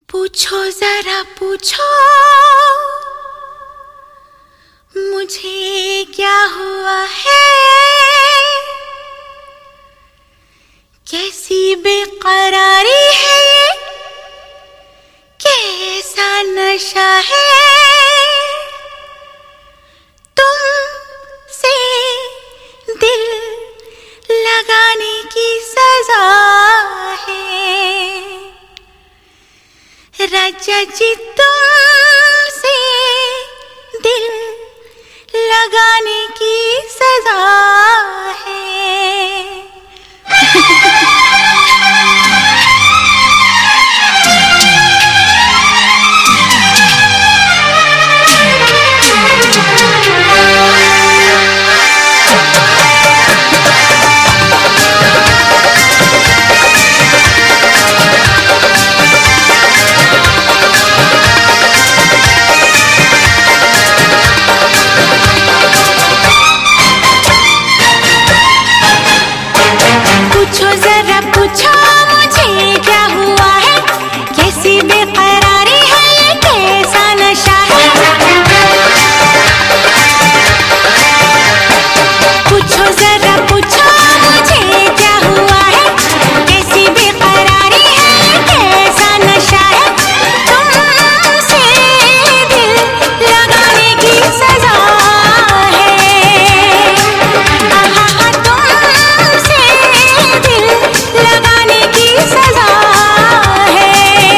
पूछो जरा पूछो मुझे क्या हुआ है, कैसी बेकरारी है ये, कैसा नशा है, तुमसे दिल लगाने की सजा है। राजा जी तुमसे दिल लगाने की सजा है। पूछो जरा पूछो मुझे क्या हुआ है, कैसी बेकरारी है ये, कैसा नशा है। पूछो जरा पूछो मुझे क्या हुआ है, कैसी बेकरारी है ये, कैसा नशा है, तुमसे दिल लगाने की सजा है। तुमसे दिल लगाने की सजा है।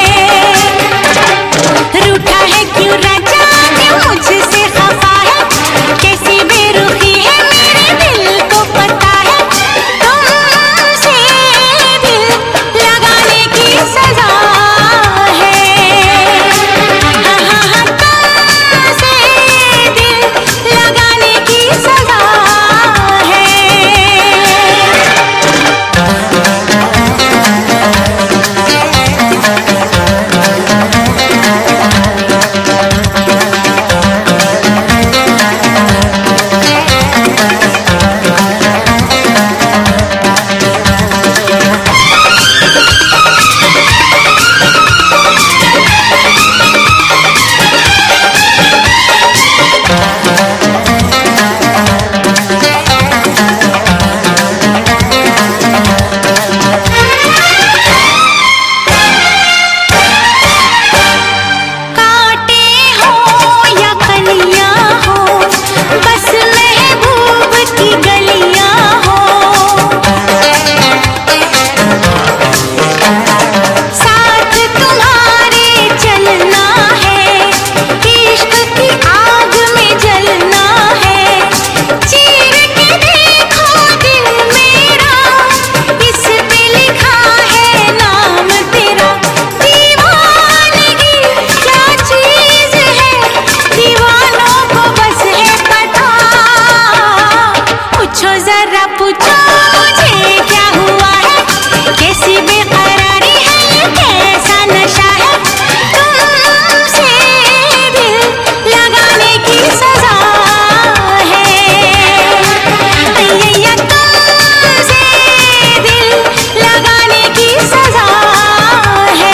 रूठा है क्यों राजा, क्यों मुझसे खफा है, कैसी बेरुखी है मेरे दिल को पता है, तुमसे दिल लगाने की सजा है। तुमसे दिल लगाने की सजा है। पूछो जरा पूछो मुझे क्या हुआ है, कैसी बेकरारी है ये, कैसा नशा है, तुमसे दिल लगाने की सजा है। तुमसे दिल लगाने की सजा है।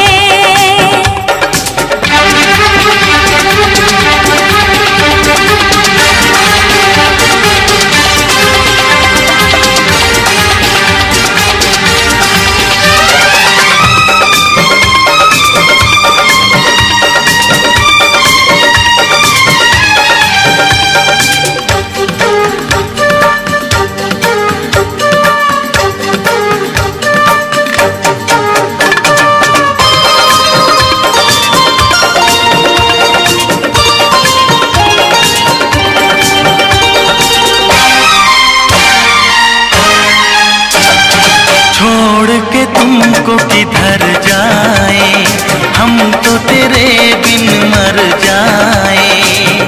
तुमको किधर जाए, हम तो तेरे बिन मर जाए।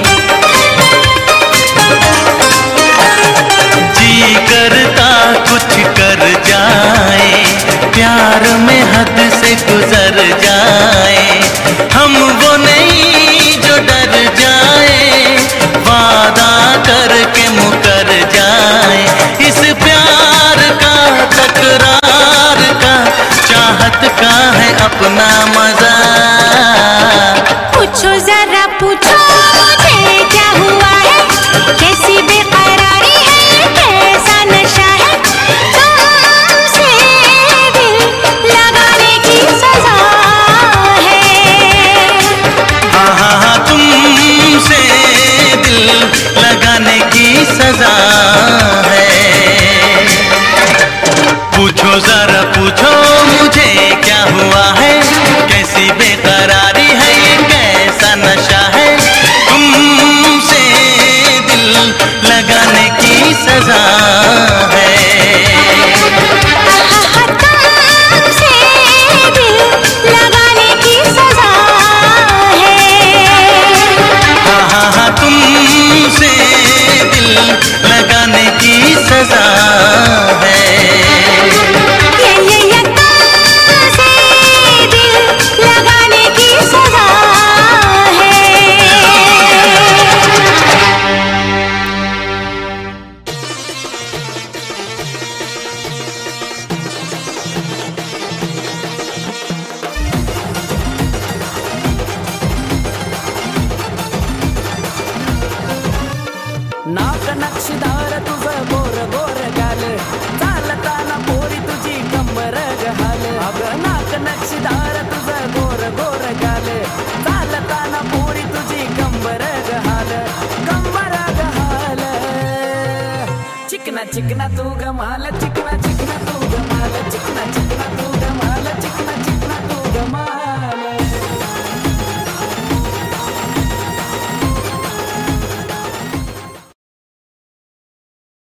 जी करता कुछ कर जाए, प्यार में हद से गुजर जाए। हम वो नहीं जो डर जाए, वादा करके मुकर जाए। इस प्यार का तकरार का चाहत का है अपना मजा। चिकना तू गमाल चिकना चिकना तू गमाल चिकना चिकना तू गमाल चिकना चिकना तू गमाल